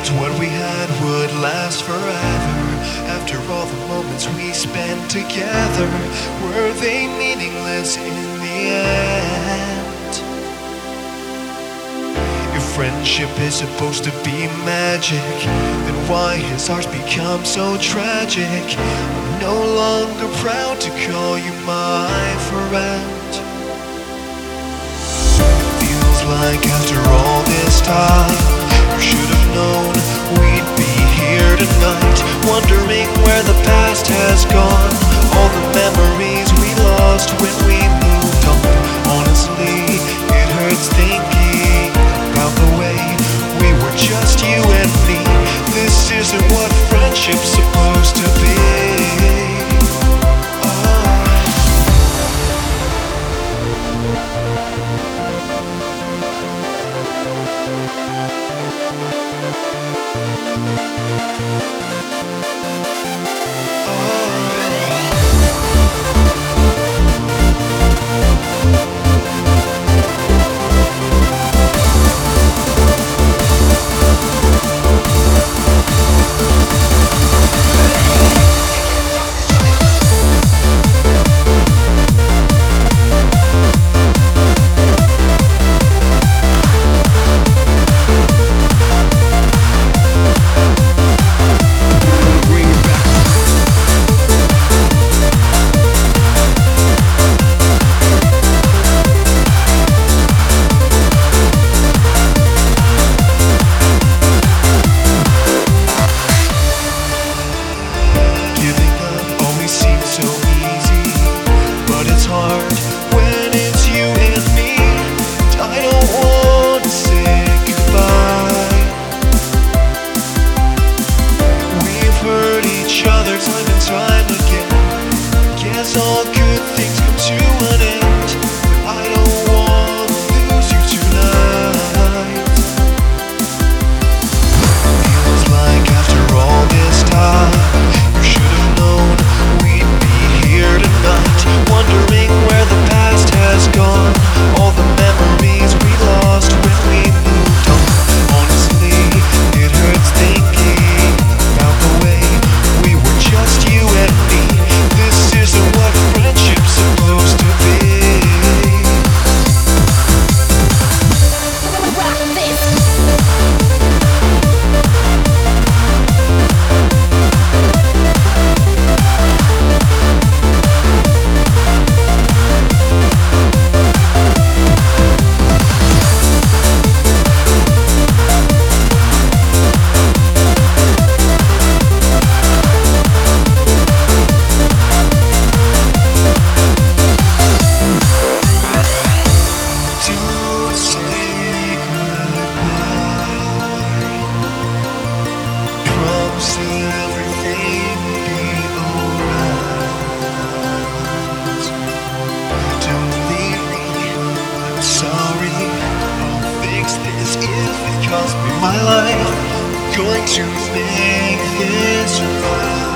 dreamed what we had would last forever. After all the moments we spent together, were they meaningless in the end? If friendship is supposed to be magic, then why has ours become so tragic? I'm no longer proud to call you my friend. Feels like after all this time, you should have known we'd be here tonight, wondering where the past has gone, all the memories we lost when we moved on. Honestly, it hurts thinking about the way we were just you and me. This isn't what friendship's supposed to be. All good things come to an end, but I don't want to lose you tonight. Feels like after all this time, you should have known we'd be here tonight, wondering where the past has gone, all the memories we lost when we moved on. Honestly, it hurts thinking about the way we were just you and me. This isn't what friendship's supposed to be. Rock this. Cost me my life, going to make this right.